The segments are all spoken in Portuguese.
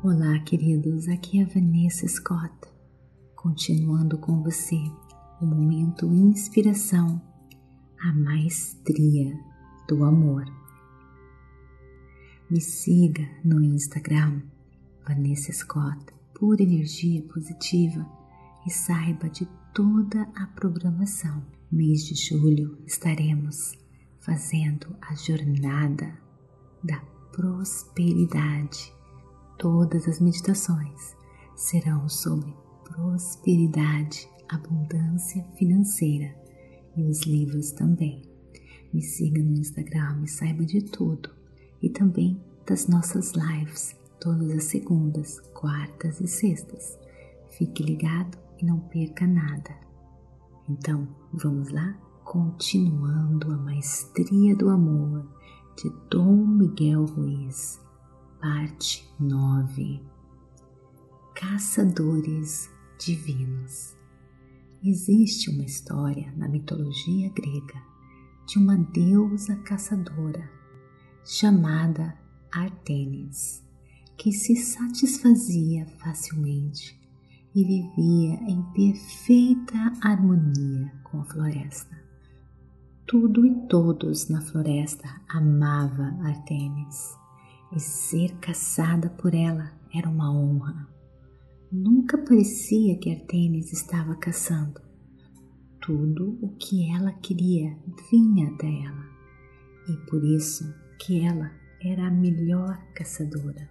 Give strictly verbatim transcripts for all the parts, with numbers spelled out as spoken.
Olá, queridos, aqui é a Vanessa Scott, continuando com você o momento Inspiração, a maestria do amor. Me siga no Instagram, Vanessa Scott, pura energia positiva, e saiba de toda a programação. Mês de julho estaremos fazendo a jornada da prosperidade. Todas as meditações serão sobre prosperidade, abundância financeira e os livros também. Me siga no Instagram e saiba de tudo, e também das nossas lives, todas as segundas, quartas e sextas. Fique ligado e não perca nada. Então, vamos lá? Continuando a maestria do amor de Dom Miguel Ruiz. Parte nove. Caçadores divinos. Existe uma história na mitologia grega de uma deusa caçadora chamada Ártemis, que se satisfazia facilmente e vivia em perfeita harmonia com a floresta. Tudo e todos na floresta amavam Ártemis. E ser caçada por ela era uma honra. Nunca parecia que Ártemis estava caçando. Tudo o que ela queria vinha até ela, e por isso que ela era a melhor caçadora.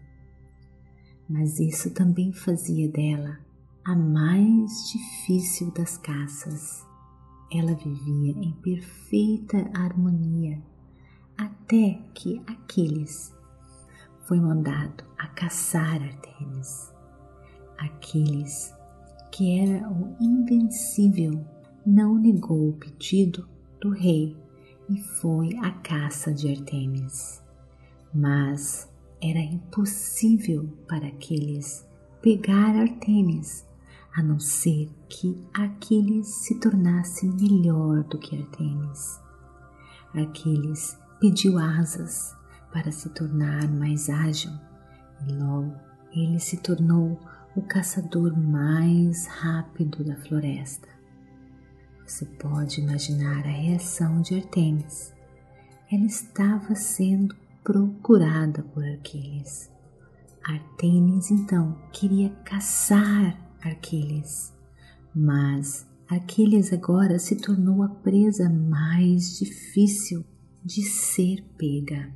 Mas isso também fazia dela a mais difícil das caças. Ela vivia em perfeita harmonia, até que Aquiles foi mandado a caçar Ártemis. Aquiles, que era o invencível, não negou o pedido do rei e foi à caça de Ártemis. Mas era impossível para Aquiles pegar Ártemis, a não ser que Aquiles se tornasse melhor do que Ártemis. Aquiles pediu asas para se tornar mais ágil, e logo ele se tornou o caçador mais rápido da floresta. Você pode imaginar a reação de Ártemis. Ela estava sendo procurada por Aquiles. Ártemis então queria caçar Aquiles, mas Aquiles agora se tornou a presa mais difícil de ser pega.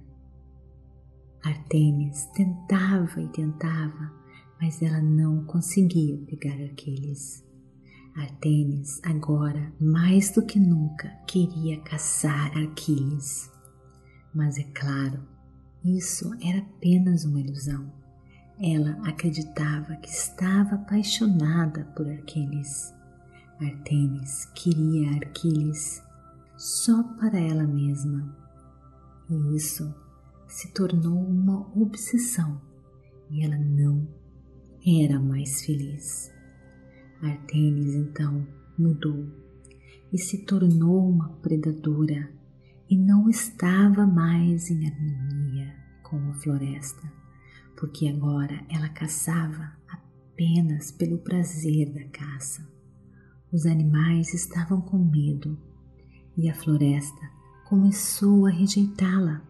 Ártemis tentava e tentava, mas ela não conseguia pegar Aquiles. Ártemis agora, mais do que nunca, queria caçar Aquiles. Mas é claro, isso era apenas uma ilusão. Ela acreditava que estava apaixonada por Aquiles. Ártemis queria Aquiles só para ela mesma, e isso se tornou uma obsessão, e ela não era mais feliz. Ártemis então mudou e se tornou uma predadora e não estava mais em harmonia com a floresta, porque agora ela caçava apenas pelo prazer da caça. Os animais estavam com medo e a floresta começou a rejeitá-la.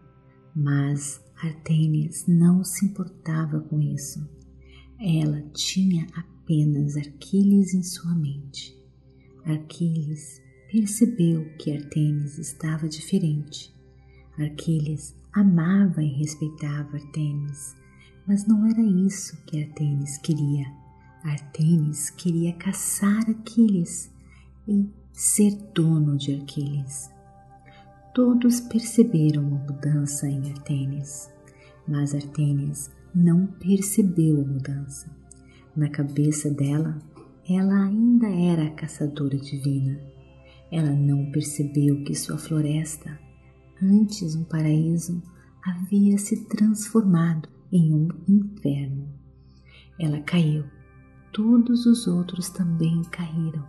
Mas Ártemis não se importava com isso. Ela tinha apenas Aquiles em sua mente. Aquiles percebeu que Ártemis estava diferente. Aquiles amava e respeitava Ártemis, mas não era isso que Ártemis queria. Ártemis queria caçar Aquiles e ser dono de Aquiles. Todos perceberam a mudança em Ártemis, mas Ártemis não percebeu a mudança. Na cabeça dela, ela ainda era a caçadora divina. Ela não percebeu que sua floresta, antes um paraíso, havia se transformado em um inferno. Ela caiu. Todos os outros também caíram.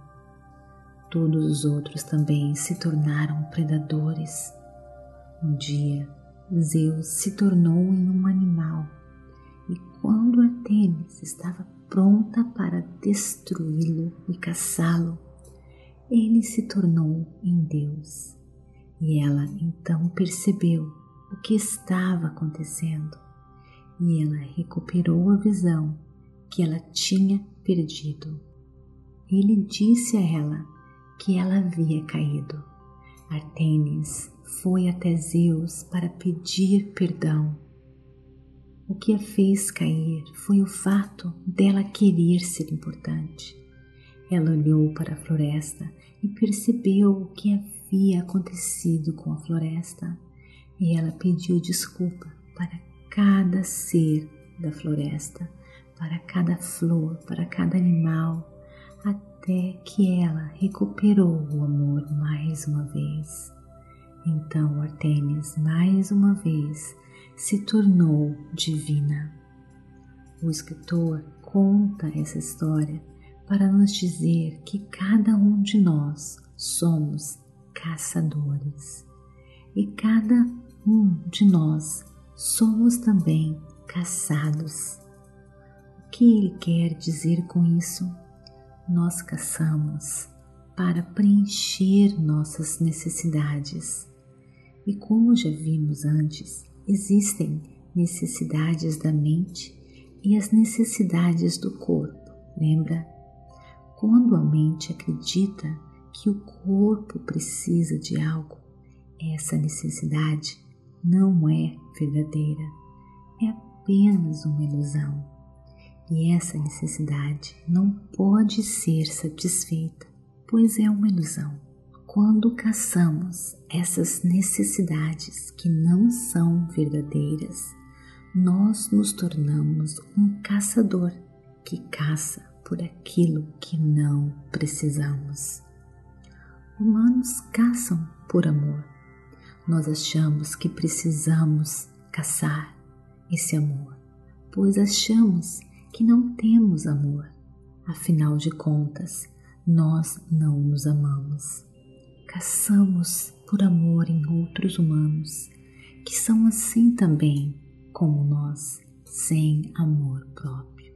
Todos os outros também se tornaram predadores. Um dia, Zeus se tornou em um animal E quando Artemis estava pronta para destruí-lo e caçá-lo, ele se tornou em Deus. E ela então percebeu o que estava acontecendo e ela recuperou a visão que ela tinha perdido. Ele disse a ela que ela havia caído. Artemis foi até Zeus para pedir perdão. O que a fez cair foi o fato dela querer ser importante. Ela olhou para a floresta e percebeu o que havia acontecido com a floresta, e ela pediu desculpa para cada ser da floresta, para cada flor, para cada animal, até que ela recuperou o amor mais uma vez. Então Artemis mais uma vez se tornou divina. O escritor conta essa história para nos dizer que cada um de nós somos caçadores e cada um de nós somos também caçados. O que ele quer dizer com isso? Nós caçamos para preencher nossas necessidades. E como já vimos antes, existem necessidades da mente e as necessidades do corpo, lembra? Quando a mente acredita que o corpo precisa de algo, essa necessidade não é verdadeira, é apenas uma ilusão. E essa necessidade não pode ser satisfeita, pois é uma ilusão. Quando caçamos essas necessidades que não são verdadeiras, nós nos tornamos um caçador que caça por aquilo que não precisamos. Humanos caçam por amor. Nós achamos que precisamos caçar esse amor, pois achamos que não temos amor. Afinal de contas, nós não nos amamos. Caçamos por amor em outros humanos, que são assim também como nós, sem amor próprio.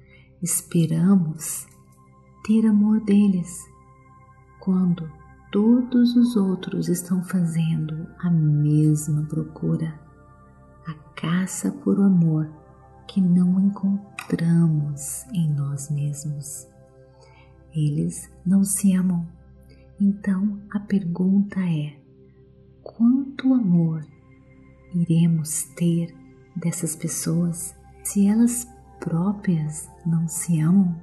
Esperamos ter amor deles, quando todos os outros estão fazendo a mesma procura, a caça por amor que não encontramos em nós mesmos. Eles não se amam. Então a pergunta é: quanto amor iremos ter dessas pessoas se elas próprias não se amam?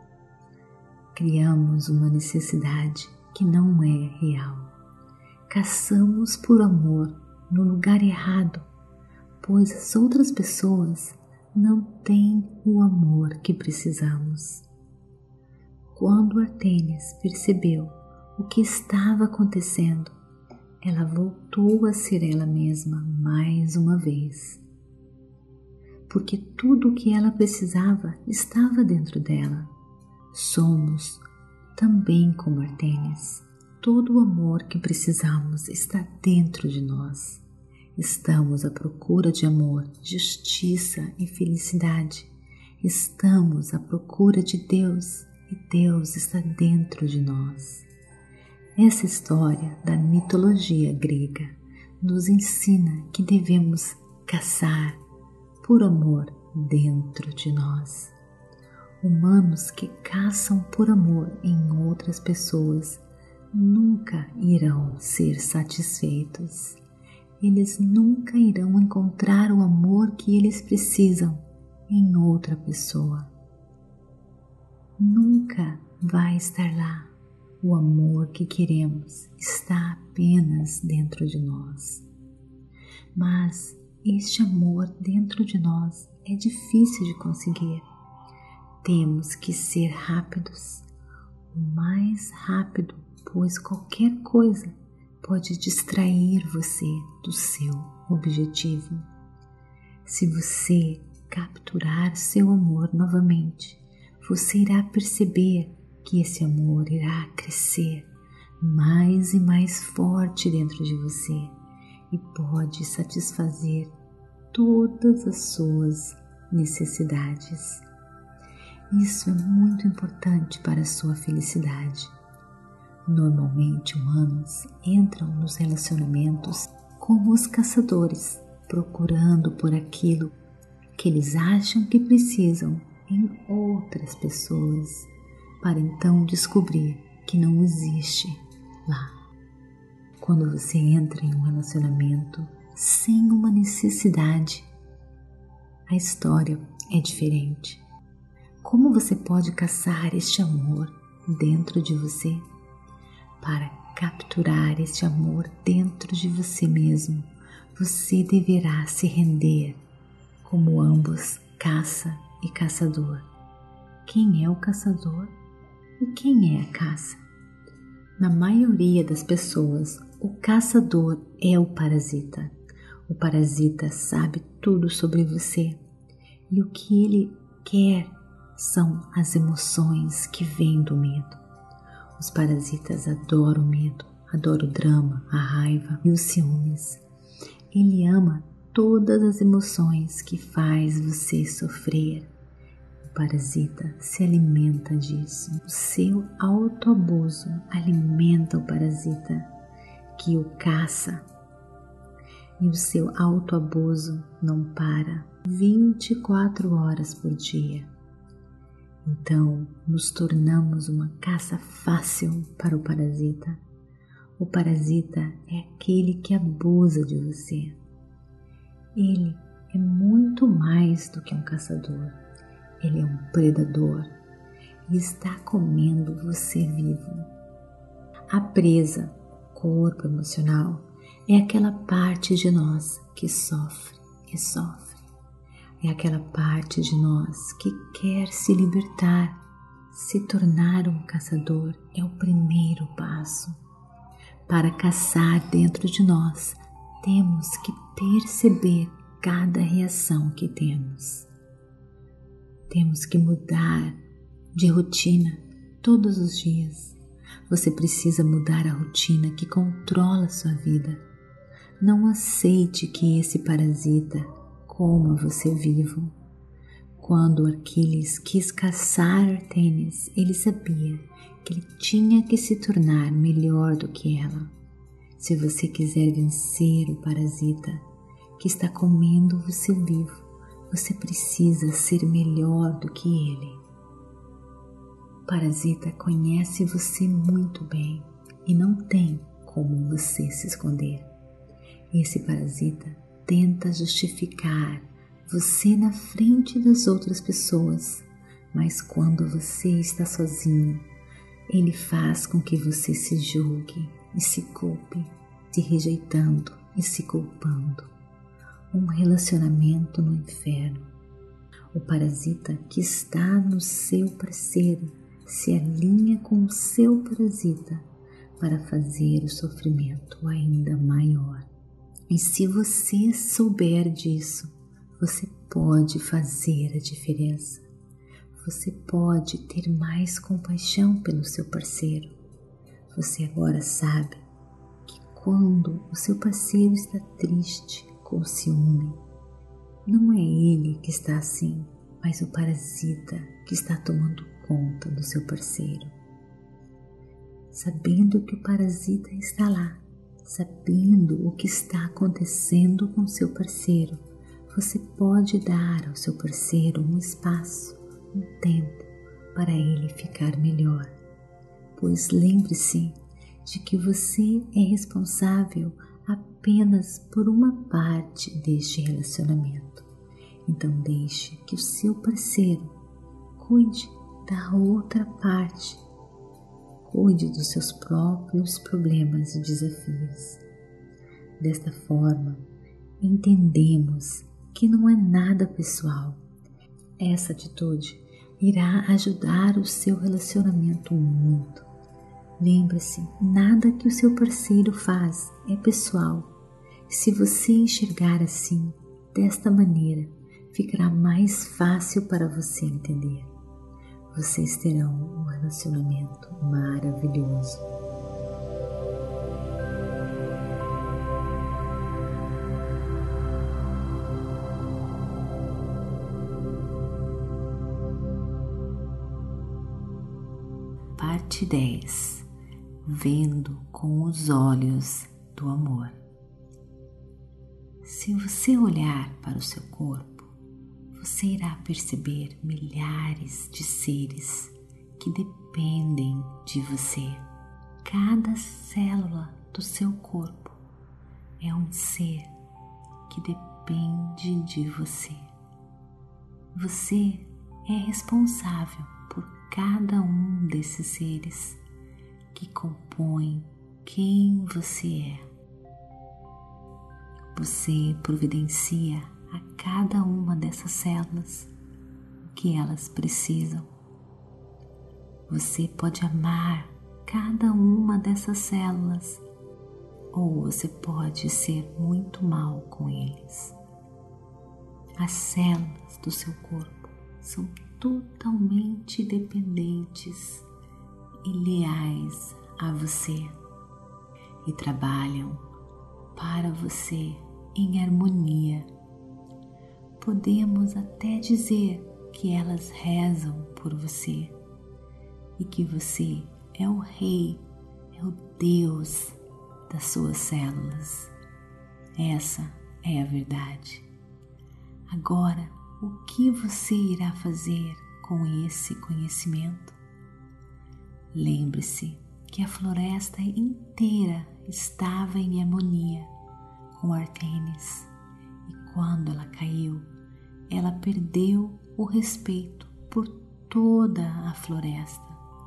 Criamos uma necessidade que não é real. Caçamos por amor no lugar errado, pois as outras pessoas não têm o amor que precisamos. Quando Artemis percebeu o que estava acontecendo, ela voltou a ser ela mesma mais uma vez, porque tudo o que ela precisava estava dentro dela. Somos também como Artemis. Todo o amor que precisamos está dentro de nós. Estamos à procura de amor, justiça e felicidade. Estamos à procura de Deus e Deus está dentro de nós. Essa história da mitologia grega nos ensina que devemos caçar por amor dentro de nós. Humanos que caçam por amor em outras pessoas nunca irão ser satisfeitos. Eles nunca irão encontrar o amor que eles precisam em outra pessoa. Nunca vai estar lá. O amor que queremos está apenas dentro de nós. Mas este amor dentro de nós é difícil de conseguir. Temos que ser rápidos, o mais rápido, pois qualquer coisa pode distrair você do seu objetivo. Se você capturar seu amor novamente, você irá perceber que esse amor irá crescer mais e mais forte dentro de você e pode satisfazer todas as suas necessidades. Isso é muito importante para a sua felicidade. Normalmente, humanos entram nos relacionamentos como os caçadores, procurando por aquilo que eles acham que precisam em outras pessoas, para então descobrir que não existe lá. Quando você entra em um relacionamento sem uma necessidade, a história é diferente. Como você pode caçar este amor dentro de você? Para capturar este amor dentro de você mesmo, você deverá se render como ambos, caça e caçador. Quem é o caçador e quem é a caça? Na maioria das pessoas, o caçador é o parasita. O parasita sabe tudo sobre você e o que ele quer são as emoções que vêm do medo. Os parasitas adoram o medo, adoram o drama, a raiva e os ciúmes. Ele ama todas as emoções que faz você sofrer. O parasita se alimenta disso. O seu autoabuso alimenta o parasita que o caça. E o seu autoabuso não para vinte e quatro horas por dia. Então, nos tornamos uma caça fácil para o parasita. O parasita é aquele que abusa de você. Ele é muito mais do que um caçador. Ele é um predador e está comendo você vivo. A presa, corpo emocional, é aquela parte de nós que sofre e sofre. É aquela parte de nós que quer se libertar. Se tornar um caçador é o primeiro passo. Para caçar dentro de nós, temos que perceber cada reação que temos. Temos que mudar de rotina todos os dias. Você precisa mudar a rotina que controla a sua vida. Não aceite que esse parasita coma você vivo. Quando Aquiles quis caçar Artemis, ele sabia que ele tinha que se tornar melhor do que ela. Se você quiser vencer o parasita que está comendo você vivo, você precisa ser melhor do que ele. O parasita conhece você muito bem e não tem como você se esconder. Esse parasita tenta justificar você na frente das outras pessoas, mas quando você está sozinho, ele faz com que você se julgue e se culpe, se rejeitando e se culpando. Um relacionamento no inferno. O parasita que está no seu parceiro se alinha com o seu parasita para fazer o sofrimento ainda maior. E se você souber disso, você pode fazer a diferença. Você pode ter mais compaixão pelo seu parceiro. Você agora sabe que quando o seu parceiro está triste, com ciúme, não é ele que está assim, mas o parasita que está tomando conta do seu parceiro. Sabendo que o parasita está lá, sabendo o que está acontecendo com seu parceiro, você pode dar ao seu parceiro um espaço, um tempo para ele ficar melhor. Pois lembre-se de que você é responsável apenas por uma parte deste relacionamento. Então deixe que o seu parceiro cuide da outra parte. Cuide dos seus próprios problemas e desafios. Desta forma, entendemos que não é nada pessoal. Essa atitude irá ajudar o seu relacionamento muito. Lembre-se, nada que o seu parceiro faz é pessoal. Se você enxergar assim, desta maneira, ficará mais fácil para você entender. Vocês terão um relacionamento maravilhoso. parte dez. Vendo com os olhos do amor. Se você olhar para o seu corpo, você irá perceber milhares de seres que dependem de você. Cada célula do seu corpo é um ser que depende de você. Você é responsável por cada um desses seres que compõem quem você é. Você providencia a cada uma dessas células o que elas precisam. Você pode amar cada uma dessas células, ou você pode ser muito mal com eles. As células do seu corpo são totalmente dependentes e leais a você e trabalham para você em harmonia. Podemos até dizer que elas rezam por você e que você é o rei, é o Deus das suas células. Essa é a verdade. Agora, o que você irá fazer com esse conhecimento? Lembre-se que a floresta inteira estava em harmonia com Artemis e quando ela caiu, ela perdeu o respeito por toda a floresta.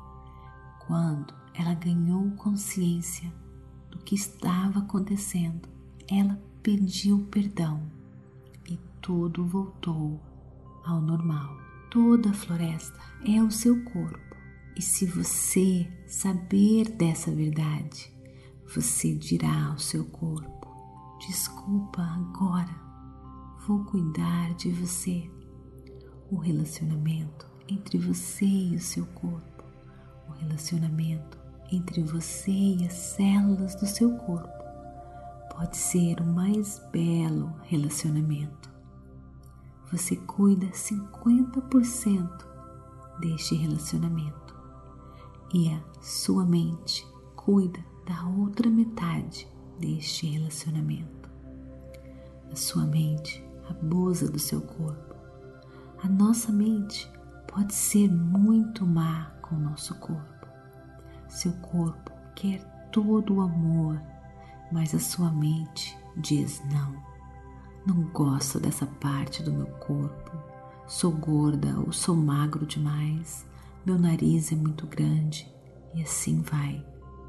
Quando ela ganhou consciência do que estava acontecendo, ela pediu perdão e tudo voltou ao normal. Toda a floresta é o seu corpo e se você saber dessa verdade, você dirá ao seu corpo: desculpa agora, vou cuidar de você. O relacionamento entre você e o seu corpo, o relacionamento entre você e as células do seu corpo pode ser o mais belo relacionamento. Você cuida cinquenta por cento deste relacionamento e a sua mente cuida da outra metade deste relacionamento. A sua mente abusa do seu corpo. A nossa mente pode ser muito má com o nosso corpo. Seu corpo quer todo o amor, mas a sua mente diz não. Não gosto dessa parte do meu corpo. Sou gorda ou sou magro demais. Meu nariz é muito grande e assim vai.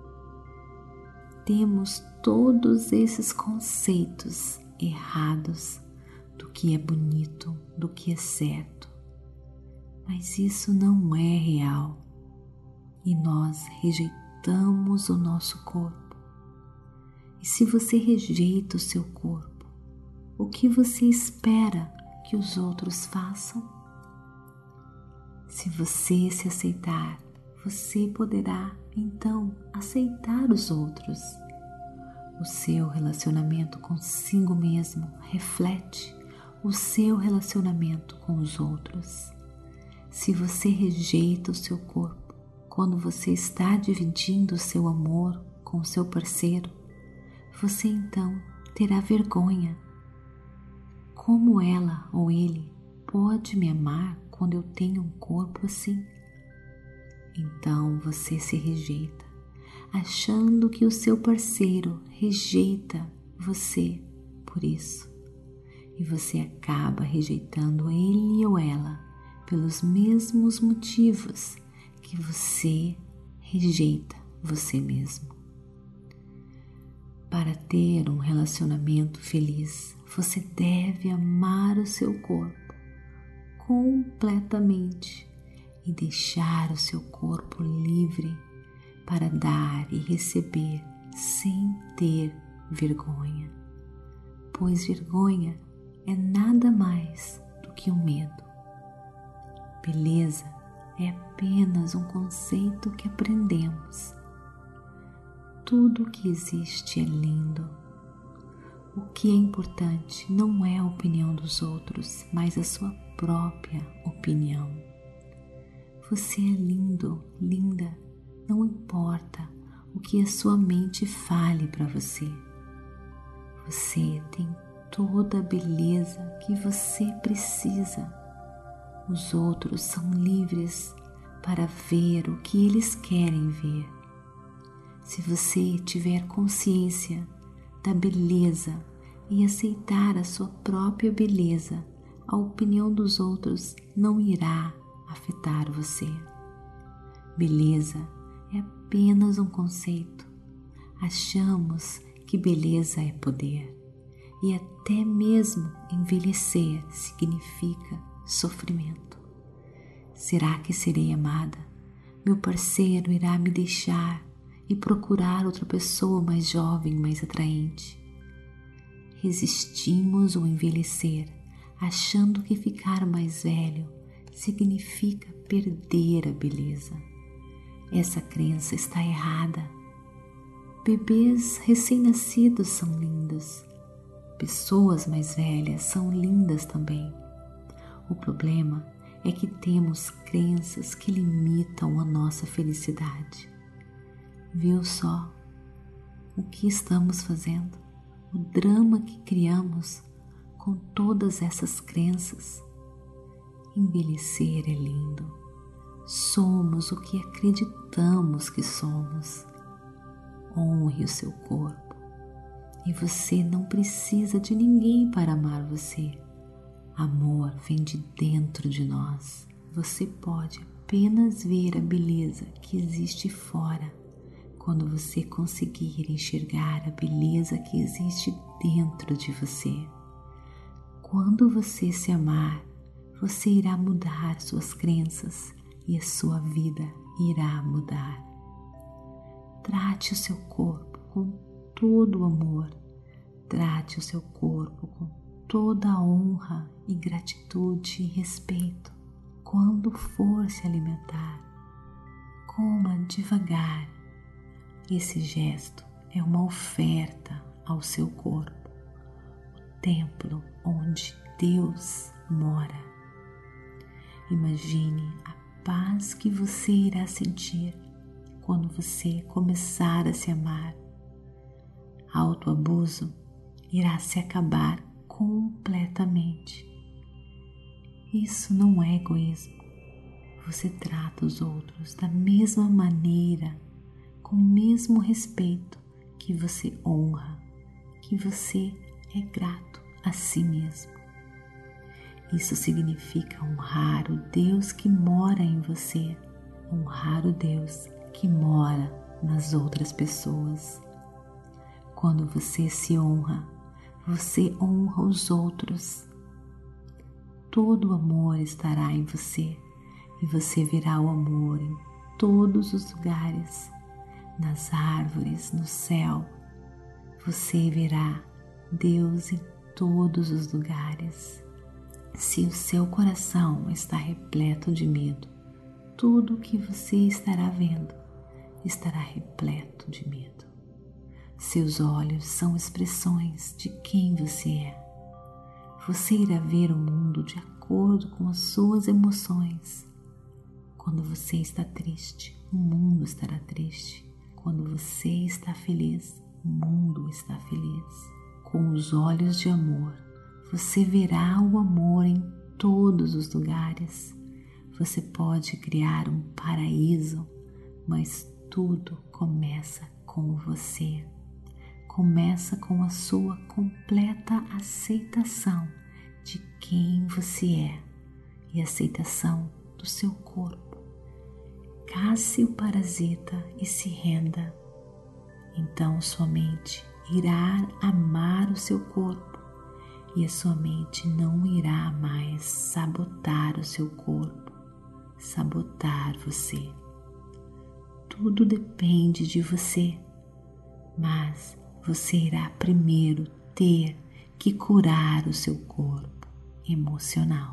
Temos todos esses conceitos errados do que é bonito, do que é certo. Mas isso não é real e nós rejeitamos o nosso corpo. E se você rejeita o seu corpo, o que você espera que os outros façam? Se você se aceitar, você poderá então aceitar os outros. O seu relacionamento consigo mesmo reflete o seu relacionamento com os outros. Se você rejeita o seu corpo quando você está dividindo o seu amor com o seu parceiro, você então terá vergonha. Como ela ou ele pode me amar quando eu tenho um corpo assim? Então você se rejeita, achando que o seu parceiro rejeita você por isso. E você acaba rejeitando ele ou ela pelos mesmos motivos que você rejeita você mesmo. Para ter um relacionamento feliz, você deve amar o seu corpo completamente e deixar o seu corpo livre para dar e receber sem ter vergonha, pois vergonha é nada mais do que um medo. Beleza é apenas um conceito que aprendemos. Tudo o que existe é lindo. O que é importante não é a opinião dos outros, mas a sua própria opinião. Você é lindo, linda Não importa o que a sua mente fale para você. Você tem toda a beleza que você precisa. Os outros são livres para ver o que eles querem ver. Se você tiver consciência da beleza e aceitar a sua própria beleza, a opinião dos outros não irá afetar você. Beleza é apenas um conceito. Achamos que beleza é poder e até mesmo envelhecer significa sofrimento. Será que serei amada? Meu parceiro irá me deixar e procurar outra pessoa mais jovem, mais atraente? Resistimos ao envelhecer, achando que ficar mais velho significa perder a beleza. Essa crença está errada. Bebês recém-nascidos são lindos. Pessoas mais velhas são lindas também. O problema é que temos crenças que limitam a nossa felicidade. Viu só o que estamos fazendo? O drama que criamos com todas essas crenças. Envelhecer é lindo. Somos o que acreditamos que somos. Honre o seu corpo. E você não precisa de ninguém para amar você. Amor vem de dentro de nós. Você pode apenas ver a beleza que existe fora quando você conseguir enxergar a beleza que existe dentro de você. Quando você se amar, você irá mudar suas crenças e a sua vida irá mudar. Trate o seu corpo com todo o amor. Trate o seu corpo com toda a honra e gratitude e respeito. Quando for se alimentar, coma devagar. Esse gesto é uma oferta ao seu corpo, o templo onde Deus mora. Imagine a paz que você irá sentir quando você começar a se amar. Autoabuso irá se acabar completamente. Isso não é egoísmo. Você trata os outros da mesma maneira, com o mesmo respeito que você honra, que você é grato a si mesmo. Isso significa honrar o Deus que mora em você, honrar o Deus que mora nas outras pessoas. Quando você se honra, você honra os outros. Todo o amor estará em você e você verá o amor em todos os lugares. Nas árvores, no céu, você verá Deus em todos os lugares. Se o seu coração está repleto de medo, tudo o que você estará vendo estará repleto de medo. Seus olhos são expressões de quem você é. Você irá ver o mundo de acordo com as suas emoções. Quando você está triste, o mundo estará triste. Quando você está feliz, o mundo está feliz. Com os olhos de amor, você verá o amor em todos os lugares. Você pode criar um paraíso, mas tudo começa com você. Começa com a sua completa aceitação de quem você é e aceitação do seu corpo. Casse o parasita e se renda. Então sua mente irá amar o seu corpo e a sua mente não irá mais sabotar o seu corpo, sabotar você. Tudo depende de você, mas você irá primeiro ter que curar o seu corpo emocional.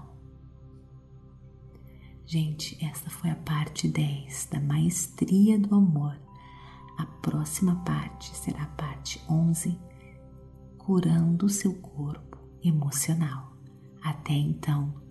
Gente, esta foi a parte dez da Maestria do Amor. A próxima parte será a parte onze, curando o seu corpo emocional. Até então,